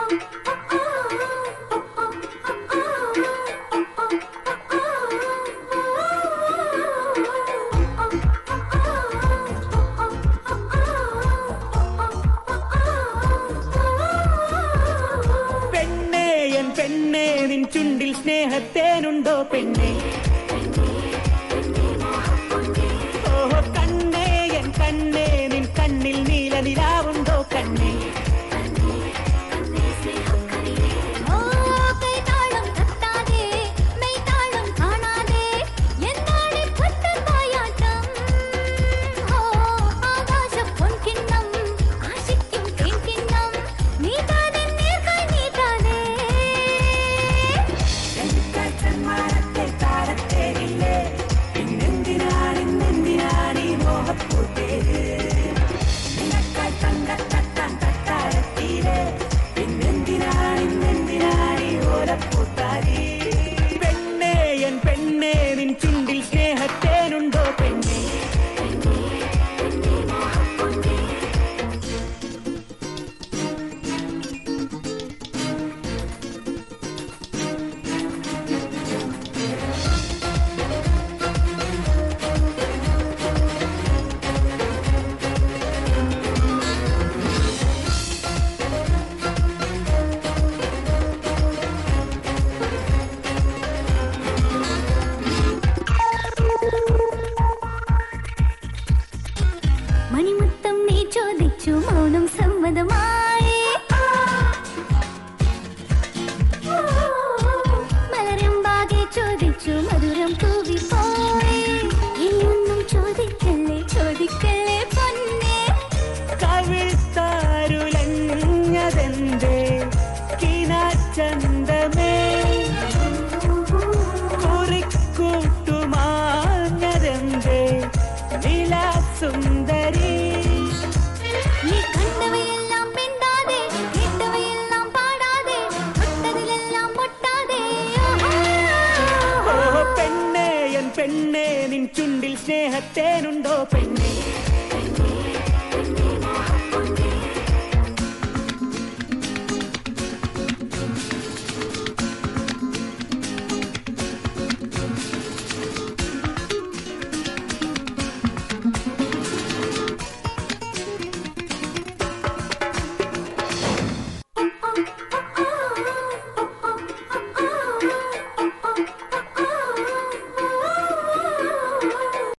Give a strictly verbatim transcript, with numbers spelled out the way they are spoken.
പെണ്ണേ നിൻ ചുണ്ടിൽ സ്നേഹത്തേനുണ്ടോ പെണ്ണേ ഓഹോ കണ്ണേ എൻ കണ്ണേ നിൻ കണ്ണിൽ നീല നിലാവുണ്ടോ കണ്ണേ പെണ്ണേ എൻ പെണ്ണേ നിൻ ചുണ്ടിൽ സ്നേഹത്തേനുണ്ടോ പെണ്ണേ മണിമുത്തം നീ ചോദിച്ചു മൗനം സമ്മതമായി മലരമ്പാകെ ചോദിച്ചു മധുരം തൂവിപ്പോയി ഇനിയൊന്നും ചോദിക്കല്ലേ ചോദിക്കല്ലേ പൊന്നേ കവിൾത്താരുലഞ്ഞതെന്തേ കിനാച്ചന്തമേ കുറിക്കൂട്ടുമാഞ്ഞതെന്തേ നിലാസുന്ദരി നീ കണ്ടവയെല്ലാം പെണ്ടാതെ കേട്ടവയെല്ലാം പാടാതെ തൊട്ടതിലെല്ലാം പൊട്ടാതെ ഓ പെണ്ണേ എൻ പെണ്ണേ നിൻ ചുണ്ടിൽ സ്നേഹത്തേനുണ്ടോ പെണ്ണേ